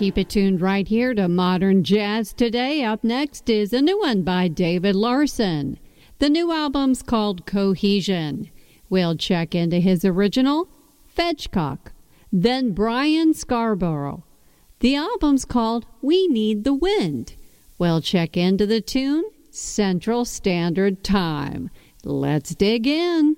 Keep it tuned right here to Modern Jazz Today. Up next is a new one by David Larson. The new album's called Cohesion. We'll check into his original, Fetchcock. Then Brian Scarborough. The album's called We Need the Wind. We'll check into the tune, Central Standard Time. Let's dig in.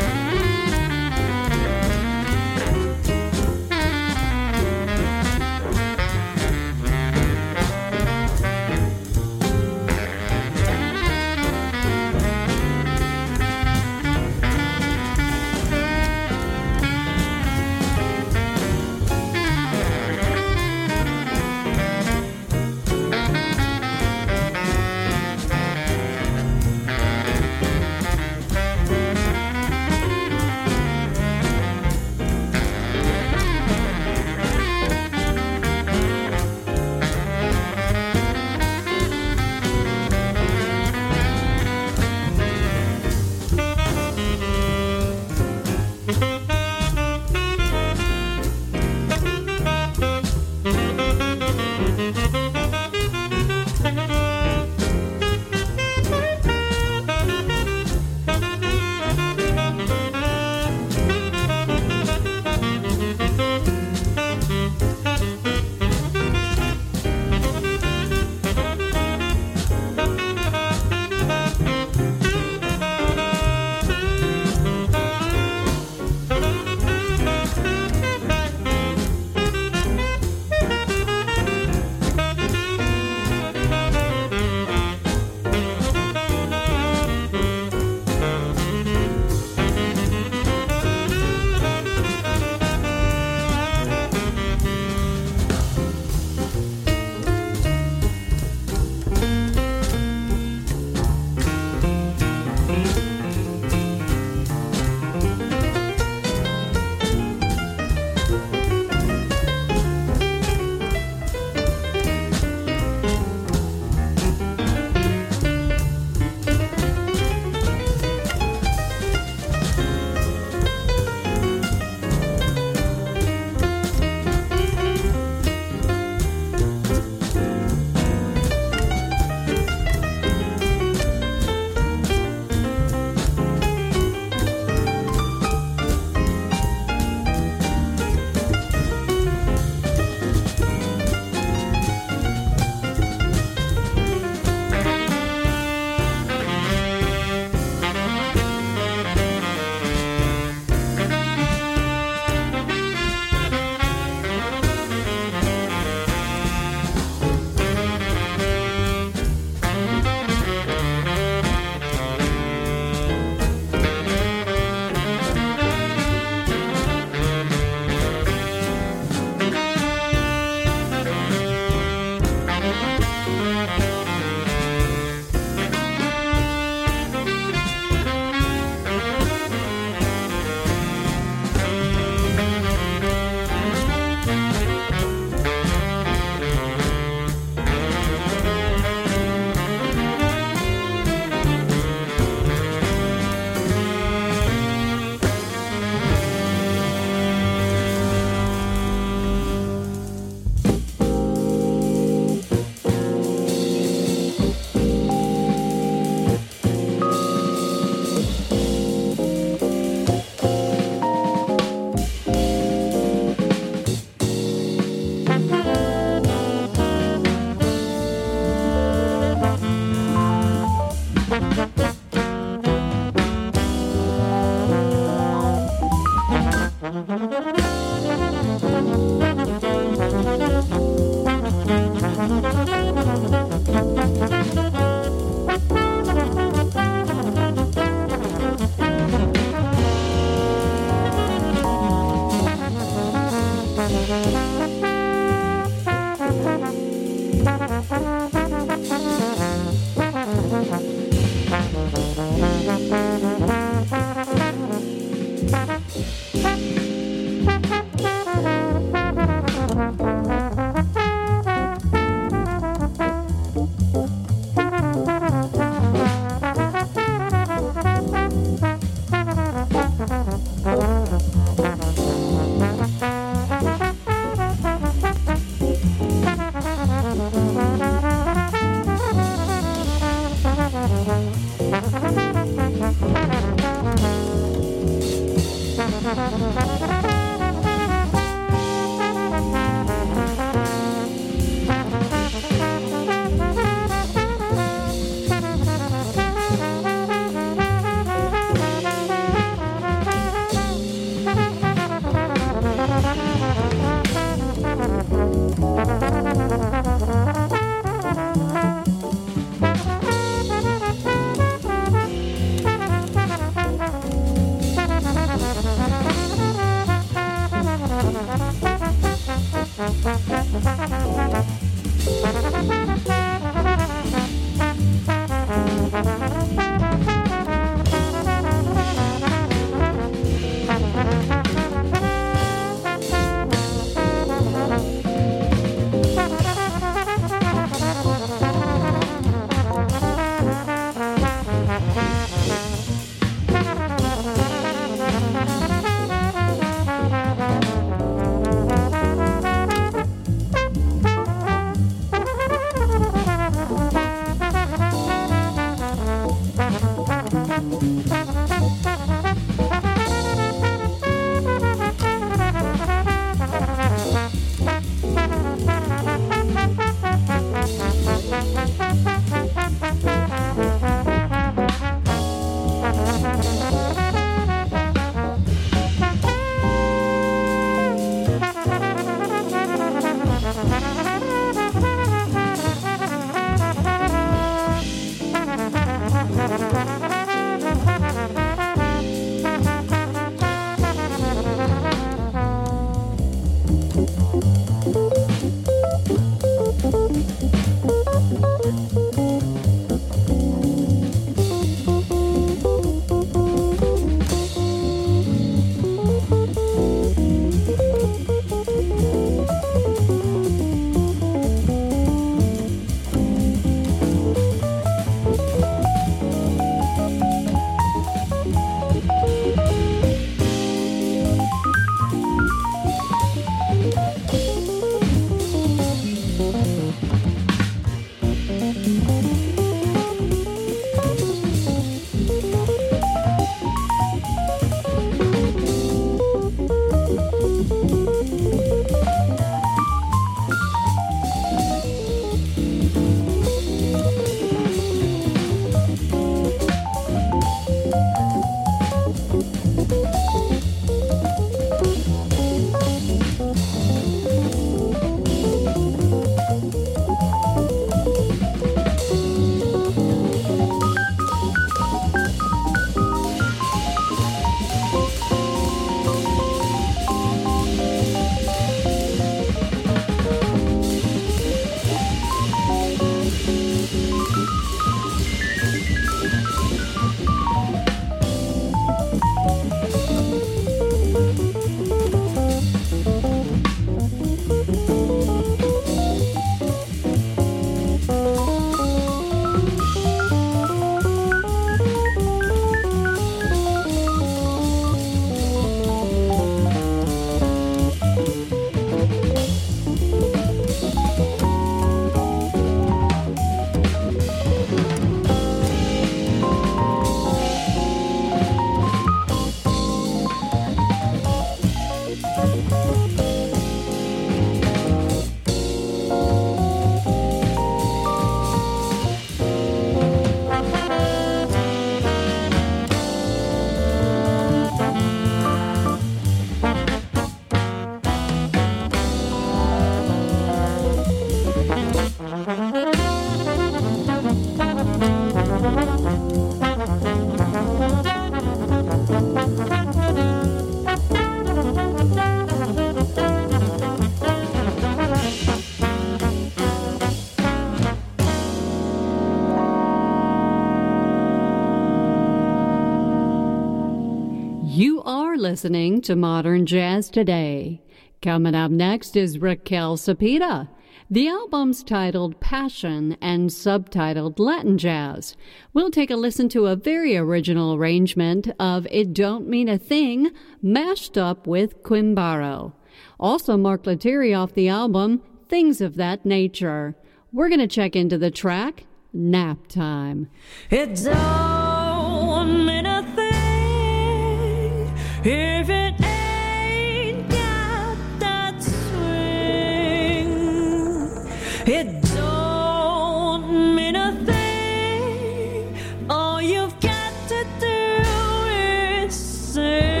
listening to Modern Jazz Today. Coming up next is Raquel Cepeda. The album's titled Passion and subtitled Latin Jazz. We'll take a listen to a very original arrangement of It Don't Mean a Thing, mashed up with Quimbaro. Also Mark Lettieri off the album, Things of That Nature. We're going to check into the track, Nap Time. It don't mean a thing if it ain't got that swing. It don't mean a thing. All you've got to do is sing.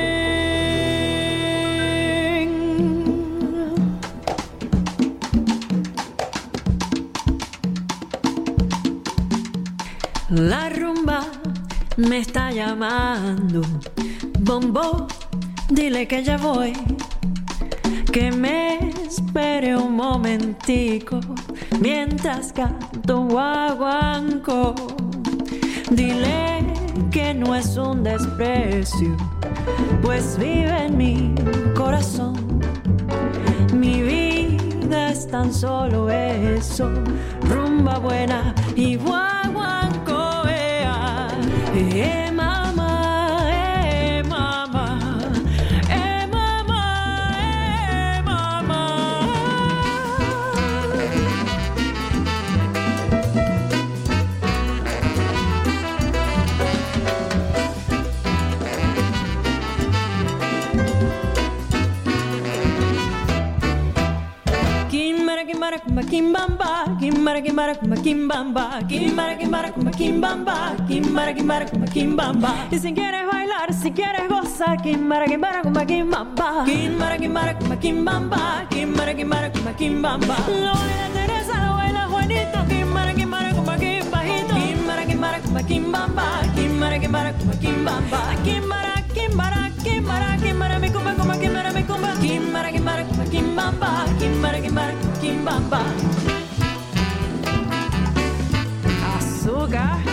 La rumba me está llamando. Bombo, dile que ya voy. Que me espere un momentico mientras canto guaguancó. Dile que no es un desprecio, pues vive en mi corazón. Mi vida es tan solo eso, rumba buena y guaguancó. Mama, mama, mama, mama. Kimbara kumba kimbamba, kimbara kimbara kumba kimbamba, kimbara kimbara kumba kimbamba, kimbara kimbara kumba kimbamba. Y si quieres bailar, si quieres gozar, kimbara kimbara kumba kimbamba, kimbara kimbara kumba kimbamba, kimbara kimbara kumba kimbamba. Lo baila Teresa, lo baila Juanito, kimbara kimbara kumba kimbajito, kimbara kimbara kumba kimbamba, kimbara kimbara kumba kimbamba, kimbara kimbara kimbara kimbara mi kumba kumba kimbara mi kumba, kimbara kimbara kumba kimbamba, kimbara kimbara kumba kimbamba. Azúcar.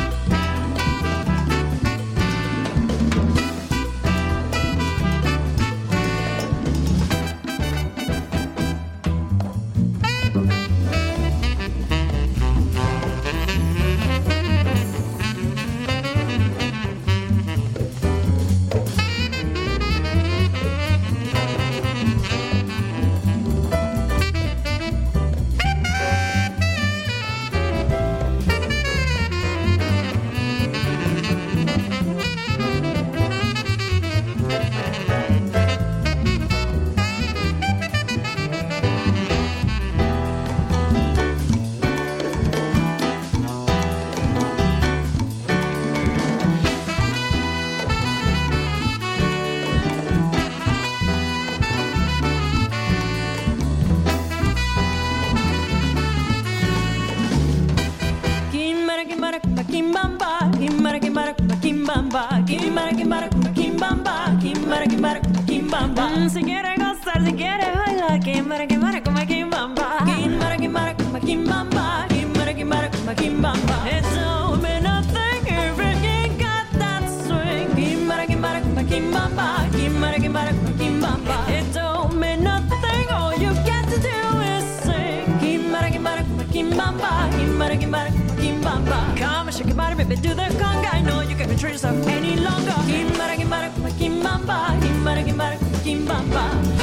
Si quieres gozar, si quieres bailar, kimbara kimbara kumba kimbamba, kimbara kimbara kumba kimbamba, kimbara kimbara kumba kimbamba. It don't mean nothing if it ain't got that swing. Kimbara kimbara kumba kimbamba, kimbara kimbara kumba kimbamba. It don't mean nothing. All you got to do is sing. Kimbara kimbara kumba kimbamba, kimbara kimbara kumba kimbamba. Come and shake your body, baby, do the conga. I know you can't treat yourself any longer. Kimbara kimbara kumba kimbamba, kimbara kimbara kumba kimbamba.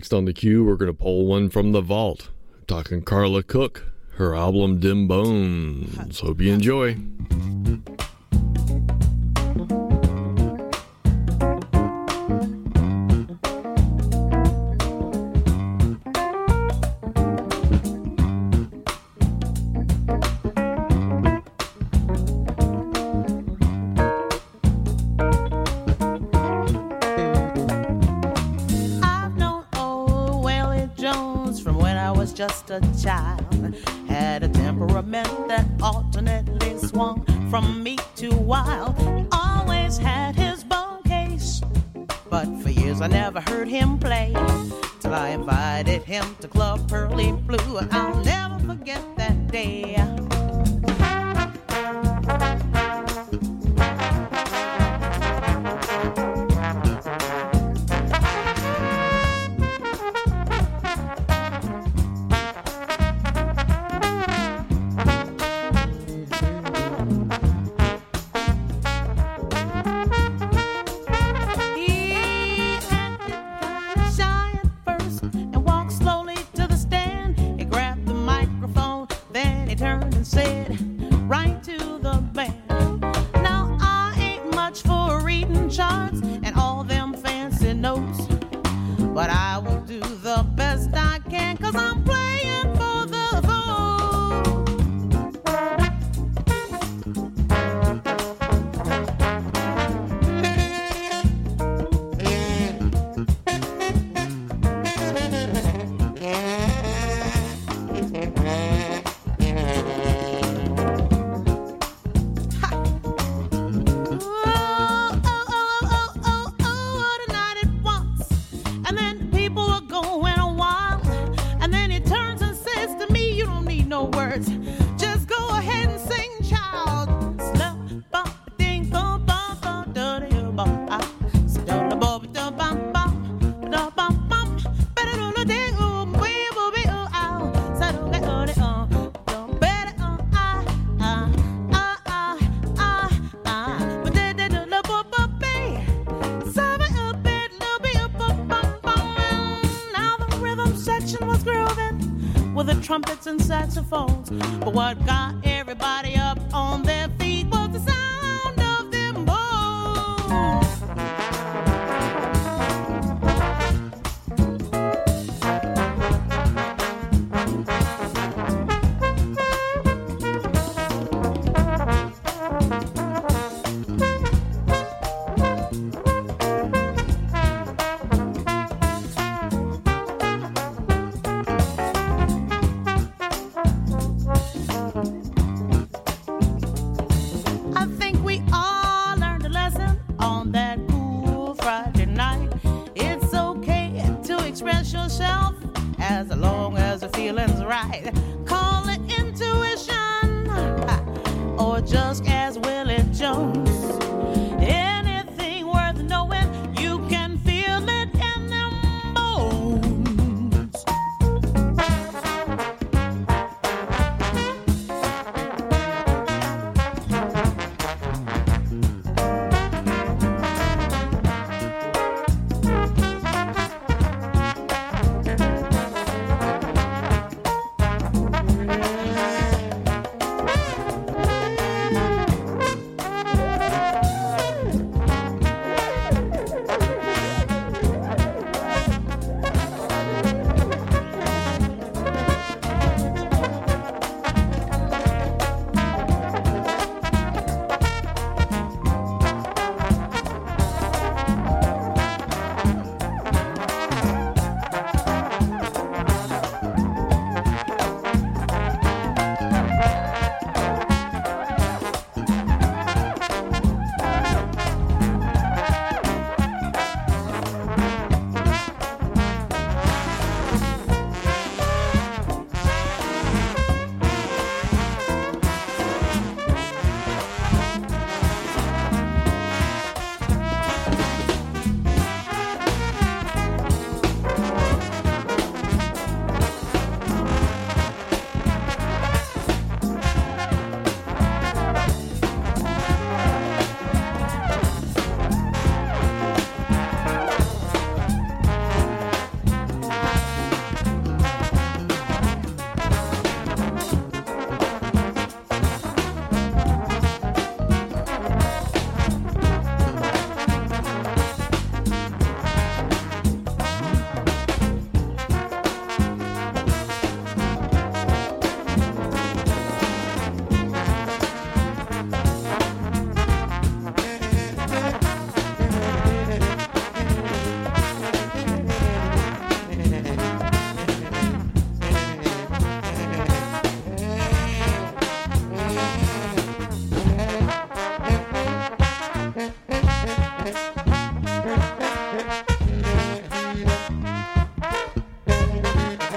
Next on the queue, we're going to pull one from the vault. Talking Carla Cook, her album Dim Bones. Hope you enjoy. Just a child, had a temperament that alternately swung from meek to wild. He always had his bone case, but for years I never heard him play, till I invited him to Club Pearly Blue, and I'll never forget that day. Trumpets and saxophones, but what got everybody up on their feet was the sound of them bones.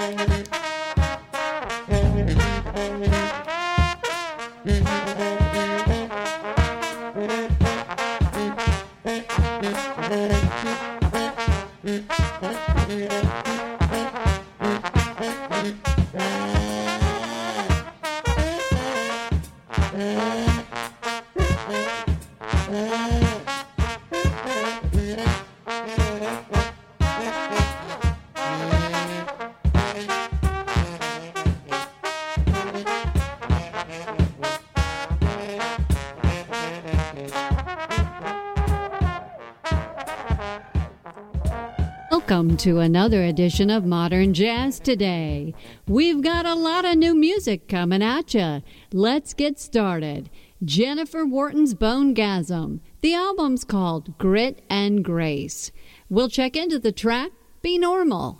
Welcome to another edition of Modern Jazz Today. We've got a lot of new music coming at you. Let's get started. Jennifer Wharton's Bonegasm. The album's called Grit and Grace. We'll check into the track, Be Normal.